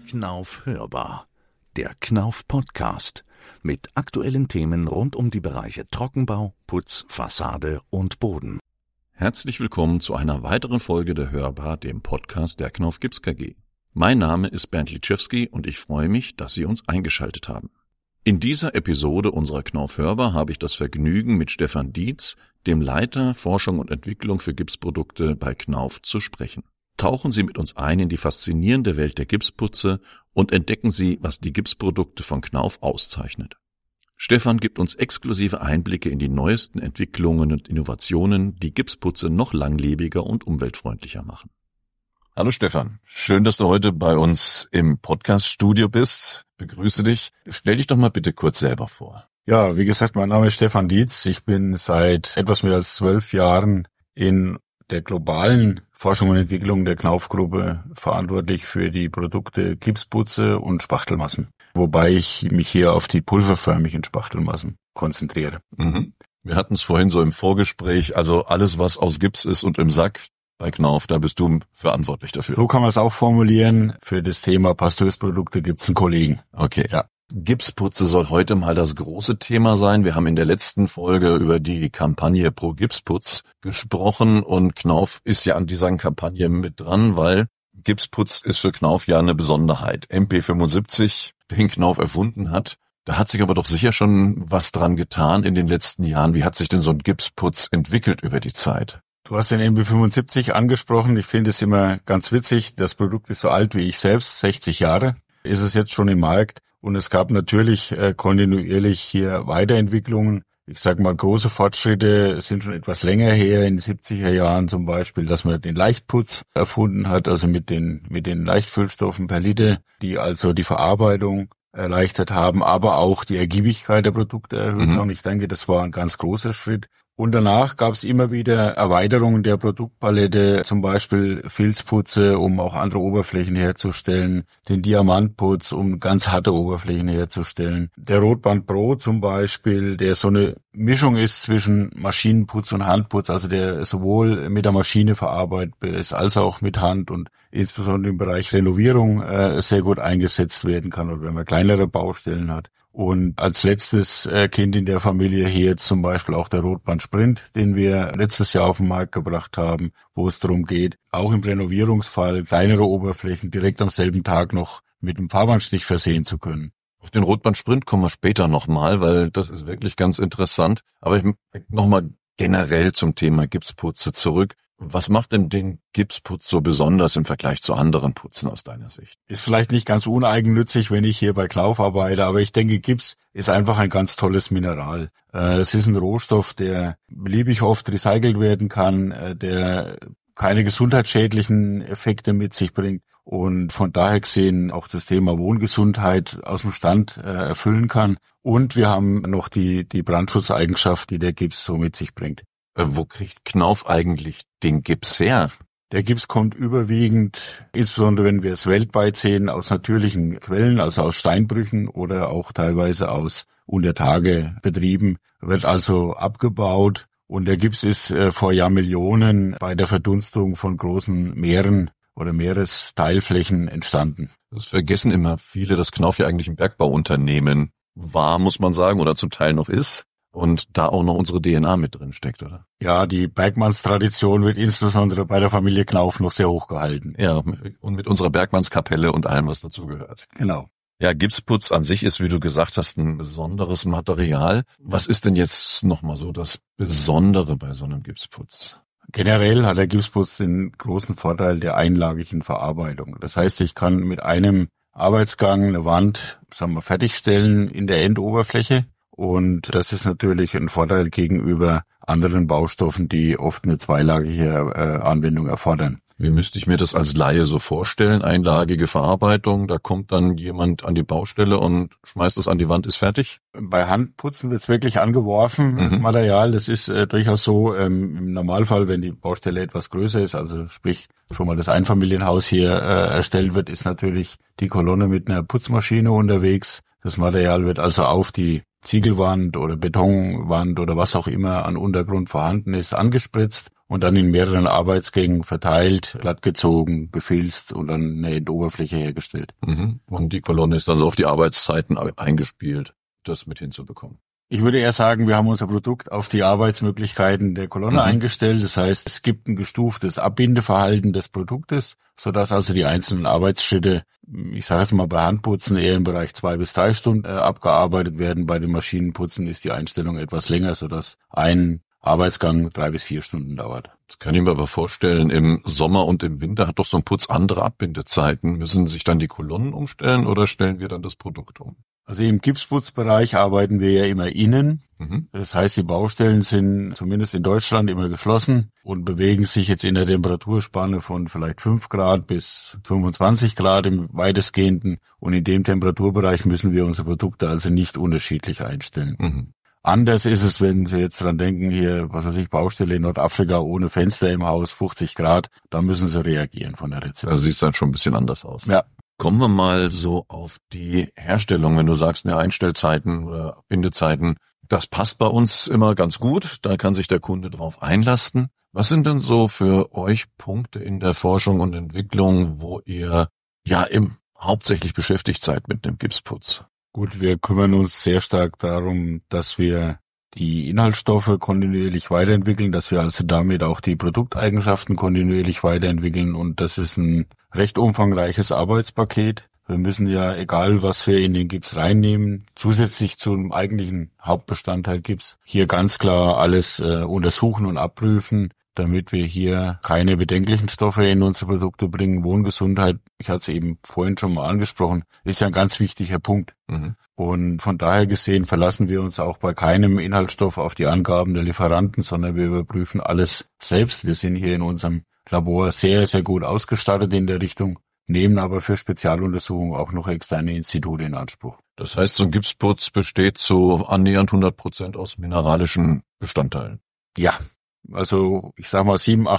Knauf hörbar, der Knauf Podcast mit aktuellen Themen rund um die Bereiche Trockenbau, Putz, Fassade und Boden. Herzlich willkommen zu einer weiteren Folge der Hörbar, dem Podcast der Knauf Gips KG. Mein Name ist Bernd Litschewski und ich freue mich, dass Sie uns eingeschaltet haben. In dieser Episode unserer Knauf Hörbar habe ich das Vergnügen, mit Stefan Dietz, dem Leiter Forschung und Entwicklung für Gipsprodukte bei Knauf, zu sprechen. Tauchen Sie mit uns ein in die faszinierende Welt der Gipsputze und entdecken Sie, was die Gipsprodukte von Knauf auszeichnet. Stefan gibt uns exklusive Einblicke in die neuesten Entwicklungen und Innovationen, die Gipsputze noch langlebiger und umweltfreundlicher machen. Hallo Stefan, schön, dass du heute bei uns im Podcast-Studio bist. Begrüße dich. Stell dich doch mal bitte kurz selber vor. Ja, wie gesagt, mein Name ist Stefan Dietz. Ich bin seit etwas mehr als 12 Jahren in der globalen Forschung und Entwicklung der Knauf-Gruppe verantwortlich für die Produkte Gipsputze und Spachtelmassen. Wobei ich mich hier auf die pulverförmigen Spachtelmassen konzentriere. Mhm. Wir hatten es vorhin so im Vorgespräch, also alles, was aus Gips ist und im Sack bei Knauf, da bist du verantwortlich dafür. So kann man es auch formulieren. Für das Thema Pasteursprodukte gibt es einen Kollegen. Okay, ja. Gipsputze soll heute mal das große Thema sein. Wir haben in der letzten Folge über die Kampagne Pro Gipsputz gesprochen und Knauf ist ja an dieser Kampagne mit dran, weil Gipsputz ist für Knauf ja eine Besonderheit. MP75, den Knauf erfunden hat. Da hat sich aber doch sicher schon was dran getan in den letzten Jahren. Wie hat sich denn so ein Gipsputz entwickelt über die Zeit? Du hast den MP75 angesprochen. Ich finde es immer ganz witzig. Das Produkt ist so alt wie ich selbst, 60 Jahre ist es jetzt schon im Markt. Und es gab natürlich kontinuierlich hier Weiterentwicklungen. Ich sage mal, große Fortschritte sind schon etwas länger her, in den 70er Jahren zum Beispiel, dass man den Leichtputz erfunden hat, also mit den Leichtfüllstoffen per Liter, die also die Verarbeitung erleichtert haben, aber auch die Ergiebigkeit der Produkte erhöht haben. Und ich denke, das war ein ganz großer Schritt. Und danach gab es immer wieder Erweiterungen der Produktpalette, zum Beispiel Filzputze, um auch andere Oberflächen herzustellen, den Diamantputz, um ganz harte Oberflächen herzustellen. Der Rotband Pro zum Beispiel, der so eine Mischung ist zwischen Maschinenputz und Handputz, also der sowohl mit der Maschine verarbeitet ist, als auch mit Hand und insbesondere im Bereich Renovierung sehr gut eingesetzt werden kann oder wenn man kleinere Baustellen hat. Und als letztes Kind in der Familie hier jetzt zum Beispiel auch der Rotband Sprint, den wir letztes Jahr auf den Markt gebracht haben, wo es darum geht, auch im Renovierungsfall kleinere Oberflächen direkt am selben Tag noch mit einem Fahrbandstich versehen zu können. Auf den Rotband Sprint kommen wir später nochmal, weil das ist wirklich ganz interessant. Aber ich nochmal generell zum Thema Gipsputze zurück. Was macht denn den Gipsputz so besonders im Vergleich zu anderen Putzen aus deiner Sicht? Ist vielleicht nicht ganz uneigennützig, wenn ich hier bei Knauf arbeite, aber ich denke, Gips ist einfach ein ganz tolles Mineral. Es ist ein Rohstoff, der beliebig oft recycelt werden kann, der keine gesundheitsschädlichen Effekte mit sich bringt und von daher gesehen auch das Thema Wohngesundheit aus dem Stand erfüllen kann. Und wir haben noch die Brandschutzeigenschaft, die der Gips so mit sich bringt. Wo kriegt Knauf eigentlich den Gips her? Der Gips kommt überwiegend, insbesondere wenn wir es weltweit sehen, aus natürlichen Quellen, also aus Steinbrüchen oder auch teilweise aus Untertagebetrieben, wird also abgebaut. Und der Gips ist vor Jahrmillionen bei der Verdunstung von großen Meeren oder Meeresteilflächen entstanden. Das vergessen immer viele, dass Knauf ja eigentlich ein Bergbauunternehmen war, muss man sagen, oder zum Teil noch ist. Und da auch noch unsere DNA mit drin steckt, oder? Ja, die Bergmannstradition wird insbesondere bei der Familie Knauf noch sehr hoch gehalten. Ja, und mit unserer Bergmannskapelle und allem, was dazugehört. Genau. Ja, Gipsputz an sich ist, wie du gesagt hast, ein besonderes Material. Was ist denn jetzt nochmal so das Besondere bei so einem Gipsputz? Generell hat der Gipsputz den großen Vorteil der einlagigen Verarbeitung. Das heißt, ich kann mit einem Arbeitsgang eine Wand, fertigstellen in der Endoberfläche. Und das ist natürlich ein Vorteil gegenüber anderen Baustoffen, die oft eine zweilagige Anwendung erfordern. Wie müsste ich mir das als Laie so vorstellen? Einlagige Verarbeitung, da kommt dann jemand an die Baustelle und schmeißt es an die Wand, ist fertig? Bei Handputzen wird es wirklich angeworfen, das Material. Das ist durchaus so, im Normalfall, wenn die Baustelle etwas größer ist, also sprich schon mal das Einfamilienhaus hier erstellt wird, ist natürlich die Kolonne mit einer Putzmaschine unterwegs. Das Material wird also auf die Ziegelwand oder Betonwand oder was auch immer an Untergrund vorhanden ist, angespritzt und dann in mehreren Arbeitsgängen verteilt, glattgezogen, befilzt und dann eine Endoberfläche hergestellt. Mhm. Und die Kolonne ist dann so auf die Arbeitszeiten eingespielt, das mit hinzubekommen. Ich würde eher sagen, wir haben unser Produkt auf die Arbeitsmöglichkeiten der Kolonne eingestellt. Das heißt, es gibt ein gestuftes Abbindeverhalten des Produktes, sodass also die einzelnen Arbeitsschritte, ich sage jetzt mal bei Handputzen, eher im Bereich 2 bis 3 Stunden abgearbeitet werden. Bei den Maschinenputzen ist die Einstellung etwas länger, sodass ein Arbeitsgang 3 bis 4 Stunden dauert. Das kann ich mir aber vorstellen, im Sommer und im Winter hat doch so ein Putz andere Abbindezeiten. Müssen sich dann die Kolonnen umstellen oder stellen wir dann das Produkt um? Also im Gipsputzbereich arbeiten wir ja immer innen. Das heißt, die Baustellen sind zumindest in Deutschland immer geschlossen und bewegen sich jetzt in der Temperaturspanne von vielleicht 5 Grad bis 25 Grad im weitestgehenden. Und in dem Temperaturbereich müssen wir unsere Produkte also nicht unterschiedlich einstellen. Anders ist es, wenn Sie jetzt dran denken, hier, was weiß ich, Baustelle in Nordafrika ohne Fenster im Haus, 50 Grad, da müssen Sie reagieren von der Rezeptur. Da sieht es dann schon ein bisschen anders aus. Ja. Kommen wir mal so auf die Herstellung, wenn du sagst, ne, Einstellzeiten oder Abindezeiten, das passt bei uns immer ganz gut, da kann sich der Kunde drauf einlassen. Was sind denn so für euch Punkte in der Forschung und Entwicklung, wo ihr ja hauptsächlich beschäftigt seid mit dem Gipsputz? Gut, wir kümmern uns sehr stark darum, dass wir die Inhaltsstoffe kontinuierlich weiterentwickeln, dass wir also damit auch die Produkteigenschaften kontinuierlich weiterentwickeln, und das ist ein recht umfangreiches Arbeitspaket. Wir müssen ja, egal was wir in den Gips reinnehmen, zusätzlich zum eigentlichen Hauptbestandteil Gips, hier ganz klar alles untersuchen und abprüfen, damit wir hier keine bedenklichen Stoffe in unsere Produkte bringen. Wohngesundheit, ich hatte es eben vorhin schon mal angesprochen, ist ja ein ganz wichtiger Punkt. Und von daher gesehen verlassen wir uns auch bei keinem Inhaltsstoff auf die Angaben der Lieferanten, sondern wir überprüfen alles selbst. Wir sind hier in unserem Labor sehr, sehr gut ausgestattet in der Richtung, nehmen aber für Spezialuntersuchungen auch noch externe Institute in Anspruch. Das heißt, so ein Gipsputz besteht zu annähernd 100% aus mineralischen Bestandteilen. Ja, also ich sag mal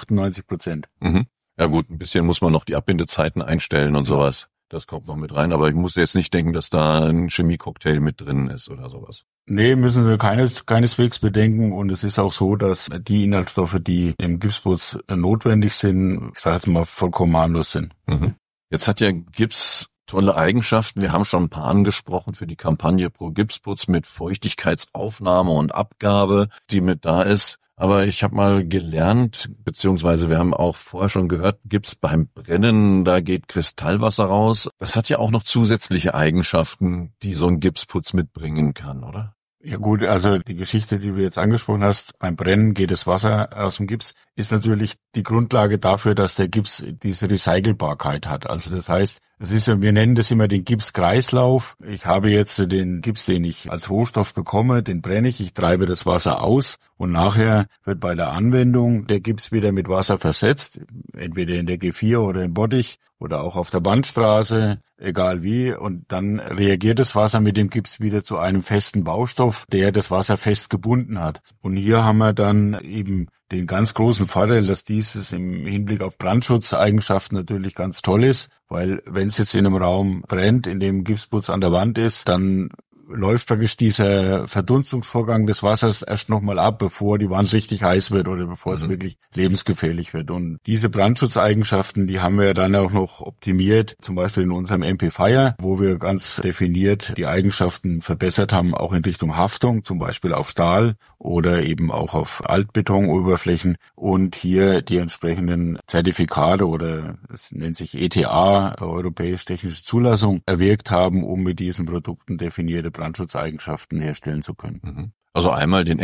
98%. Ja gut, ein bisschen muss man noch die Abbindezeiten einstellen und sowas. Das kommt noch mit rein, aber ich muss jetzt nicht denken, dass da ein Chemiecocktail mit drin ist oder sowas. Nee, müssen wir keineswegs bedenken, und es ist auch so, dass die Inhaltsstoffe, die im Gipsputz notwendig sind, ich sage jetzt mal vollkommen harmlos sind. Jetzt hat ja Gips tolle Eigenschaften. Wir haben schon ein paar angesprochen für die Kampagne Pro Gipsputz mit Feuchtigkeitsaufnahme und Abgabe, die mit da ist. Aber ich habe mal gelernt, beziehungsweise wir haben auch vorher schon gehört, Gips beim Brennen, da geht Kristallwasser raus. Das hat ja auch noch zusätzliche Eigenschaften, die so ein Gipsputz mitbringen kann, oder? Ja gut, also die Geschichte, die du jetzt angesprochen hast, beim Brennen geht das Wasser aus dem Gips, ist natürlich die Grundlage dafür, dass der Gips diese Recycelbarkeit hat. Also das heißt, es ist, wir nennen das immer den Gipskreislauf. Ich habe jetzt den Gips, den ich als Rohstoff bekomme, den brenne ich treibe das Wasser aus, und nachher wird bei der Anwendung der Gips wieder mit Wasser versetzt, entweder in der G4 oder im Bottich oder auch auf der Bandstraße, egal wie, und dann reagiert das Wasser mit dem Gips wieder zu einem festen Baustoff, der das Wasser fest gebunden hat. Und hier haben wir dann eben den ganz großen Vorteil, dass dieses im Hinblick auf Brandschutzeigenschaften natürlich ganz toll ist, weil wenn es jetzt in einem Raum brennt, in dem Gipsputz an der Wand ist, dann läuft praktisch dieser Verdunstungsvorgang des Wassers erst nochmal ab, bevor die Wand richtig heiß wird oder bevor es wirklich lebensgefährlich wird. Und diese Brandschutzeigenschaften, die haben wir dann auch noch optimiert, zum Beispiel in unserem MP-Fire, wo wir ganz definiert die Eigenschaften verbessert haben, auch in Richtung Haftung, zum Beispiel auf Stahl oder eben auch auf Altbetonoberflächen, und hier die entsprechenden Zertifikate oder es nennt sich ETA, Europäische Technische Zulassung, erwirkt haben, um mit diesen Produkten definierte Brandschutzeigenschaften herstellen zu können. Also einmal den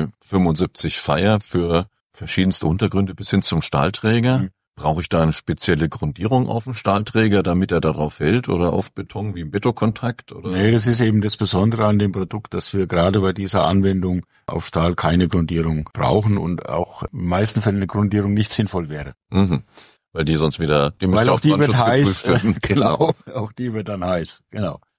MP75 Fire für verschiedenste Untergründe bis hin zum Stahlträger. Brauche ich da eine spezielle Grundierung auf dem Stahlträger, damit er darauf hält, oder auf Beton wie Betonkontakt? Oder? Nee, das ist eben das Besondere an dem Produkt, dass wir gerade bei dieser Anwendung auf Stahl keine Grundierung brauchen und auch in den meisten Fällen eine Grundierung nicht sinnvoll wäre. Weil die sonst wieder, weil auch die wird heiß. Genau. Auch die wird dann heiß, genau.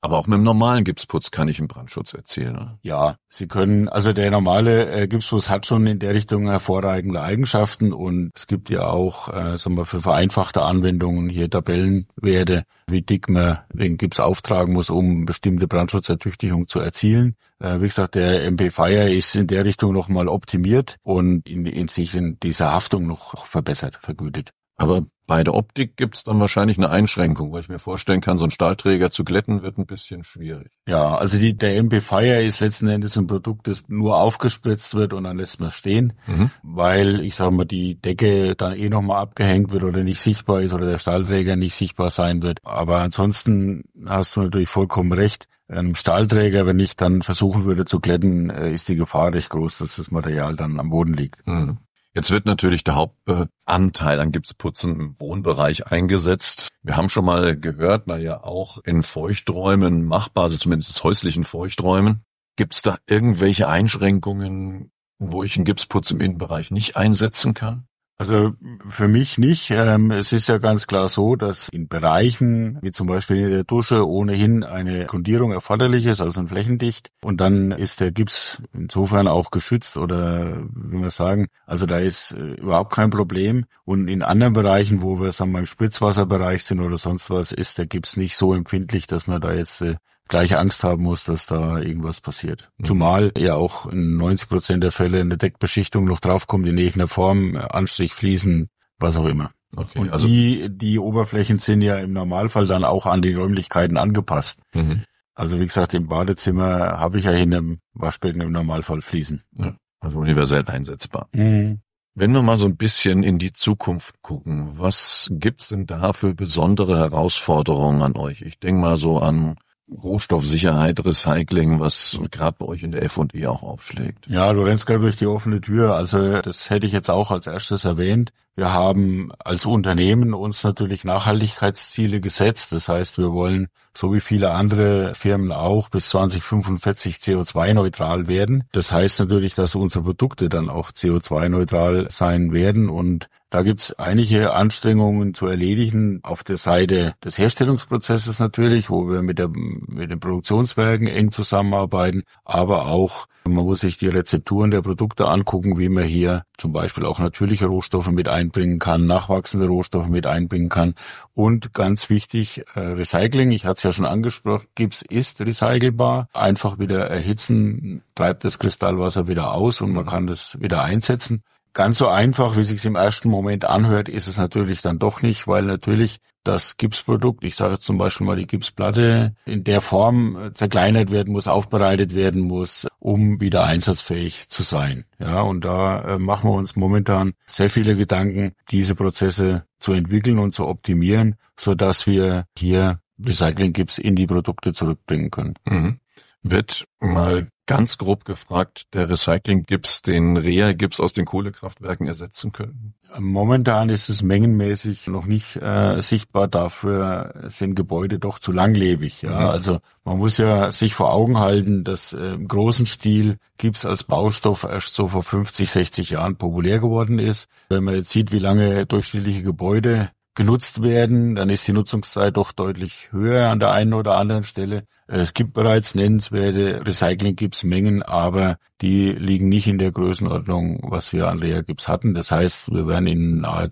Aber auch mit dem normalen Gipsputz kann ich einen Brandschutz erzielen, oder? Ja, Sie können, also der normale Gipsputz hat schon in der Richtung hervorragende Eigenschaften und es gibt ja auch, sagen wir, für vereinfachte Anwendungen hier Tabellenwerte, wie dick man den Gips auftragen muss, um bestimmte Brandschutzertüchtigung zu erzielen. Wie gesagt, der MP Fire ist in der Richtung nochmal optimiert und in sich in dieser Haftung noch verbessert, vergütet. Aber bei der Optik gibt's dann wahrscheinlich eine Einschränkung, weil ich mir vorstellen kann, so einen Stahlträger zu glätten wird ein bisschen schwierig. Ja, also der MP Fire ist letzten Endes ein Produkt, das nur aufgespritzt wird und dann lässt man es stehen, weil, ich sag mal, die Decke dann nochmal abgehängt wird oder nicht sichtbar ist oder der Stahlträger nicht sichtbar sein wird. Aber ansonsten hast du natürlich vollkommen recht. Einem Stahlträger, wenn ich dann versuchen würde zu glätten, ist die Gefahr recht groß, dass das Material dann am Boden liegt. Mhm. Jetzt wird natürlich der Hauptanteil an Gipsputzen im Wohnbereich eingesetzt. Wir haben schon mal gehört, auch in Feuchträumen machbar, also zumindest häuslichen Feuchträumen. Gibt es da irgendwelche Einschränkungen, wo ich einen Gipsputz im Innenbereich nicht einsetzen kann? Also für mich nicht. Es ist ja ganz klar so, dass in Bereichen, wie zum Beispiel in der Dusche, ohnehin eine Grundierung erforderlich ist, also ein Flächendicht. Und dann ist der Gips insofern auch geschützt oder, wie wir sagen, also da ist überhaupt kein Problem. Und in anderen Bereichen, wo wir, sagen wir, im Spritzwasserbereich sind oder sonst was, ist der Gips nicht so empfindlich, dass man da jetzt gleich Angst haben muss, dass da irgendwas passiert. Zumal ja auch in 90% der Fälle eine Deckbeschichtung noch draufkommt, in irgendeiner Form, Anstrich, Fliesen, was auch immer. Okay, und also die Oberflächen sind ja im Normalfall dann auch an die Räumlichkeiten angepasst. Also wie gesagt, im Badezimmer habe ich ja hinterm Waschbecken im Normalfall Fliesen. Ja, also universell einsetzbar. Wenn wir mal so ein bisschen in die Zukunft gucken, was gibt's denn da für besondere Herausforderungen an euch? Ich denke mal so an Rohstoffsicherheit, Recycling, was gerade bei euch in der F&E auch aufschlägt. Ja, du rennst gerade durch die offene Tür. Also das hätte ich jetzt auch als erstes erwähnt. Wir haben als Unternehmen uns natürlich Nachhaltigkeitsziele gesetzt. Das heißt, wir wollen, so wie viele andere Firmen auch, bis 2045 CO2-neutral werden. Das heißt natürlich, dass unsere Produkte dann auch CO2-neutral sein werden. Und da gibt's einige Anstrengungen zu erledigen auf der Seite des Herstellungsprozesses natürlich, wo wir mit den Produktionswerken eng zusammenarbeiten, aber auch man muss sich die Rezepturen der Produkte angucken, wie man hier zum Beispiel auch natürliche Rohstoffe mit einbringen kann, nachwachsende Rohstoffe mit einbringen kann. Und ganz wichtig, Recycling, ich hatte es ja schon angesprochen, Gips ist recycelbar. Einfach wieder erhitzen, treibt das Kristallwasser wieder aus und man kann das wieder einsetzen. Ganz so einfach, wie es sich im ersten Moment anhört, ist es natürlich dann doch nicht, weil natürlich das Gipsprodukt, ich sage jetzt zum Beispiel mal die Gipsplatte, in der Form zerkleinert werden muss, aufbereitet werden muss, um wieder einsatzfähig zu sein. Ja, und da machen wir uns momentan sehr viele Gedanken, diese Prozesse zu entwickeln und zu optimieren, so dass wir hier Recycling-Gips in die Produkte zurückbringen können. Wird mal ganz grob gefragt, der Recycling-Gips den Rea-Gips aus den Kohlekraftwerken ersetzen können? Momentan ist es mengenmäßig noch nicht sichtbar. Dafür sind Gebäude doch zu langlebig. Ja, also man muss ja sich vor Augen halten, dass im großen Stil Gips als Baustoff erst so vor 50, 60 Jahren populär geworden ist. Wenn man jetzt sieht, wie lange durchschnittliche Gebäude genutzt werden, dann ist die Nutzungszeit doch deutlich höher an der einen oder anderen Stelle. Es gibt bereits nennenswerte Recycling-Gips-Mengen, aber die liegen nicht in der Größenordnung, was wir an Rea-Gips hatten. Das heißt, wir werden in naher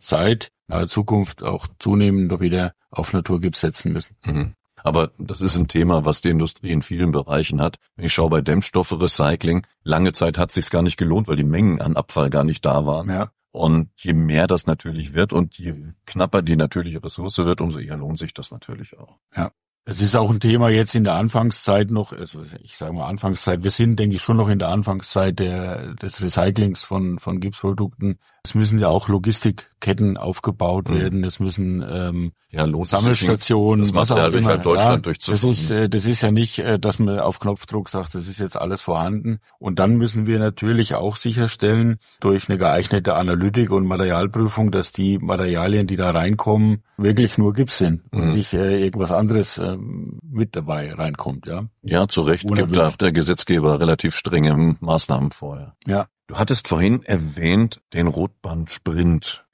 Zukunft auch zunehmend noch wieder auf Naturgips setzen müssen. Aber das ist ein Thema, was die Industrie in vielen Bereichen hat. Wenn ich schaue bei Dämmstoffe-Recycling, lange Zeit hat es sich gar nicht gelohnt, weil die Mengen an Abfall gar nicht da waren. Ja. Und je mehr das natürlich wird und je knapper die natürliche Ressource wird, umso eher lohnt sich das natürlich auch. Ja. Es ist auch ein Thema jetzt in der Anfangszeit noch, also ich sage mal Anfangszeit, wir sind, denke ich, schon noch in der Anfangszeit des Recyclings von Gipsprodukten. Es müssen ja auch Logistikketten aufgebaut werden, es müssen Sammelstationen, das Material durch halb Deutschland durchzuführen. Das ist ja nicht, dass man auf Knopfdruck sagt, das ist jetzt alles vorhanden. Und dann müssen wir natürlich auch sicherstellen, durch eine geeignete Analytik und Materialprüfung, dass die Materialien, die da reinkommen, wirklich nur Gips sind und nicht irgendwas anderes mit dabei reinkommt. Ja, zu Recht gibt da der Gesetzgeber relativ strenge Maßnahmen vor. Ja. Du hattest vorhin erwähnt den Rotband-Sprint.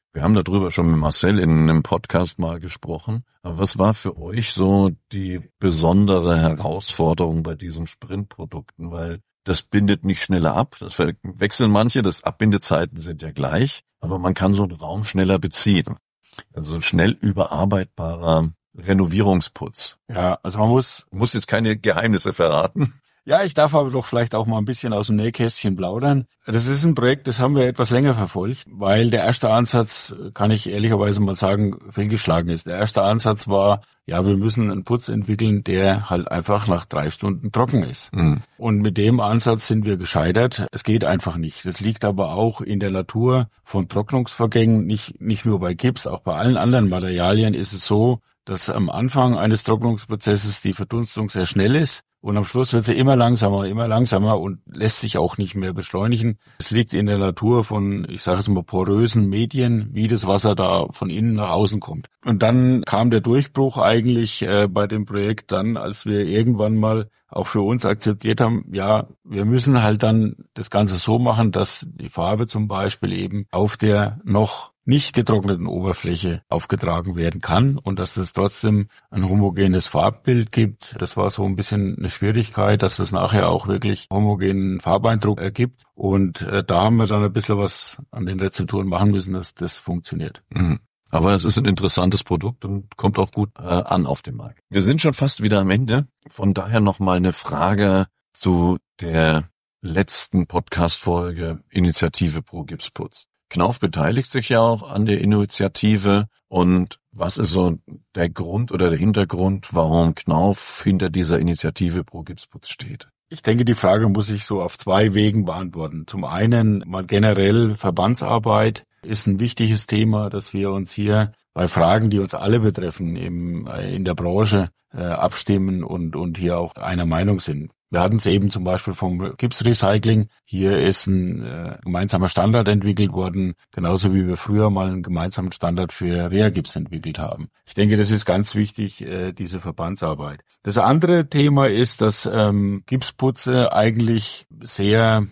Wir haben darüber schon mit Marcel in einem Podcast mal gesprochen. Aber was war für euch so die besondere Herausforderung bei diesen Sprintprodukten? Weil das bindet nicht schneller ab. Das wechseln manche. Das Abbindezeiten sind ja gleich. Aber man kann so einen Raum schneller beziehen. Also ein schnell überarbeitbarer Renovierungsputz. Ja, also man muss jetzt keine Geheimnisse verraten. Ja, ich darf aber doch vielleicht auch mal ein bisschen aus dem Nähkästchen plaudern. Das ist ein Projekt, das haben wir etwas länger verfolgt, weil der erste Ansatz, kann ich ehrlicherweise mal sagen, fehlgeschlagen ist. Der erste Ansatz war, ja, wir müssen einen Putz entwickeln, der halt einfach nach 3 Stunden trocken ist. Mhm. Und mit dem Ansatz sind wir gescheitert. Es geht einfach nicht. Das liegt aber auch in der Natur von Trocknungsvorgängen, nicht nur bei Gips, auch bei allen anderen Materialien ist es so, dass am Anfang eines Trocknungsprozesses die Verdunstung sehr schnell ist. Und am Schluss wird sie immer langsamer und lässt sich auch nicht mehr beschleunigen. Es liegt in der Natur von, ich sage es mal, porösen Medien, wie das Wasser da von innen nach außen kommt. Und dann kam der Durchbruch eigentlich bei dem Projekt dann, als wir irgendwann mal auch für uns akzeptiert haben, ja, wir müssen halt dann das Ganze so machen, dass die Farbe zum Beispiel eben auf der noch nicht getrockneten Oberfläche aufgetragen werden kann und dass es trotzdem ein homogenes Farbbild gibt. Das war so ein bisschen eine Schwierigkeit, dass es nachher auch wirklich homogenen Farbeindruck ergibt. Und da haben wir dann ein bisschen was an den Rezepturen machen müssen, dass das funktioniert. Mhm. Aber es ist ein interessantes Produkt und kommt auch gut an auf dem Markt. Wir sind schon fast wieder am Ende. Von daher nochmal eine Frage zu der letzten Podcast-Folge Initiative Pro Gipsputz. Knauf beteiligt sich ja auch an der Initiative. Und was ist so der Grund oder der Hintergrund, warum Knauf hinter dieser Initiative Pro Gipsputz steht? Ich denke, die Frage muss ich so auf 2 Wegen beantworten. Zum einen mal generell Verbandsarbeit ist ein wichtiges Thema, dass wir uns hier bei Fragen, die uns alle betreffen, in der Branche abstimmen und hier auch einer Meinung sind. Wir hatten es eben zum Beispiel vom Gipsrecycling. Hier ist ein gemeinsamer Standard entwickelt worden, genauso wie wir früher mal einen gemeinsamen Standard für Reha-Gips entwickelt haben. Ich denke, das ist ganz wichtig, diese Verbandsarbeit. Das andere Thema ist, dass Gipsputze eigentlich sehr,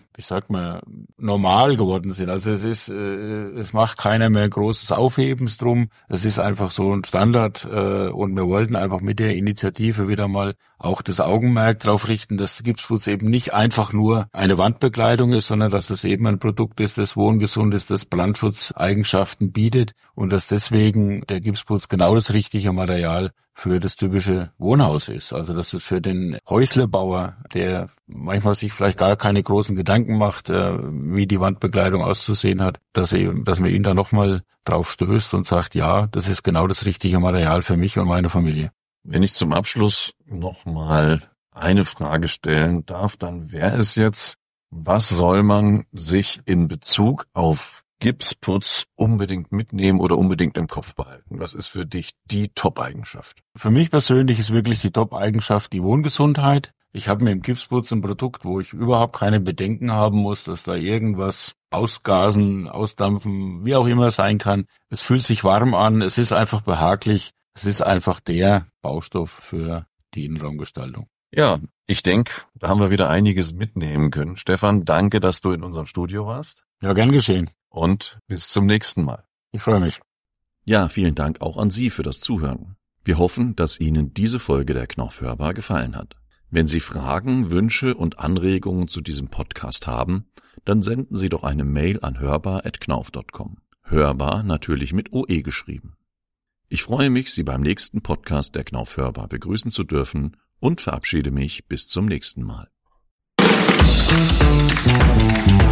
normal geworden sind. Also es macht keiner mehr großes Aufhebens drum. Es ist einfach so ein Standard und wir wollten einfach mit der Initiative wieder mal auch das Augenmerk darauf richten, dass Gipsputz eben nicht einfach nur eine Wandbekleidung ist, sondern dass es eben ein Produkt ist, das wohngesund ist, das Brandschutzeigenschaften bietet und dass deswegen der Gipsputz genau das richtige Material für das typische Wohnhaus ist. Also dass es für den Häuslebauer, der manchmal sich vielleicht gar keine großen Gedanken macht, wie die Wandbekleidung auszusehen hat, dass man ihn da nochmal drauf stößt und sagt, ja, das ist genau das richtige Material für mich und meine Familie. Wenn ich zum Abschluss nochmal eine Frage stellen darf, dann wäre es jetzt, was soll man sich in Bezug auf Gipsputz unbedingt mitnehmen oder unbedingt im Kopf behalten? Was ist für dich die Top-Eigenschaft? Für mich persönlich ist wirklich die Top-Eigenschaft die Wohngesundheit. Ich habe mir im Gipsputz ein Produkt, wo ich überhaupt keine Bedenken haben muss, dass da irgendwas ausgasen, ausdampfen, wie auch immer sein kann. Es fühlt sich warm an, es ist einfach behaglich. Es ist einfach der Baustoff für die Innenraumgestaltung. Ja, ich denke, da haben wir wieder einiges mitnehmen können. Stefan, danke, dass du in unserem Studio warst. Ja, gern geschehen. Und bis zum nächsten Mal. Ich freue mich. Ja, vielen Dank auch an Sie für das Zuhören. Wir hoffen, dass Ihnen diese Folge der Knauf Hörbar gefallen hat. Wenn Sie Fragen, Wünsche und Anregungen zu diesem Podcast haben, dann senden Sie doch eine Mail an hörbar@knauf.com. Hörbar natürlich mit OE geschrieben. Ich freue mich, Sie beim nächsten Podcast der Knauf Hörbar begrüßen zu dürfen und verabschiede mich bis zum nächsten Mal.